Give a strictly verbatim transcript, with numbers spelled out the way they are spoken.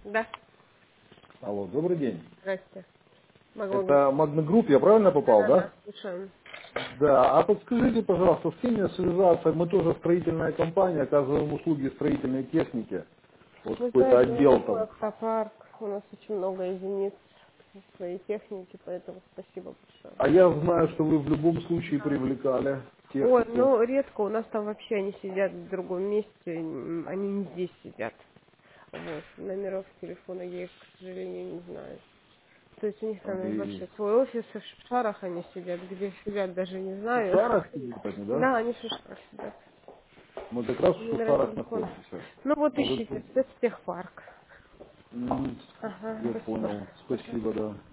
Да. Алло, добрый день. Здрасте. Могу говорить? Это Magna Group, я правильно попал, Да-да-да, да? слушаем. Да, а подскажите, пожалуйста, с кем мне связаться? Мы тоже строительная компания, оказываем услуги строительной техники. Вот Вы какой-то знаете, у нас отдел такой там. автопарк, у нас очень много единиц своей техники, поэтому спасибо большое. А я знаю, что вы в любом случае привлекали Ой, технику. ну редко, у нас там вообще они сидят в другом месте, м, они не здесь сидят. Вот, номеров телефона я их, к сожалению, не знаю. То есть у них там И вообще свой офис, и в Шишарах они сидят, где сидят, даже не в знаю. Шушарах сидите, да? Да, они в Шишарах сидят. Мы как раз в Номера Шушарах телефона. находимся. Ну вот Может ищите, быть. спецтехпарк. М, Ага, Я спасибо. понял. Ага. Спасибо, да.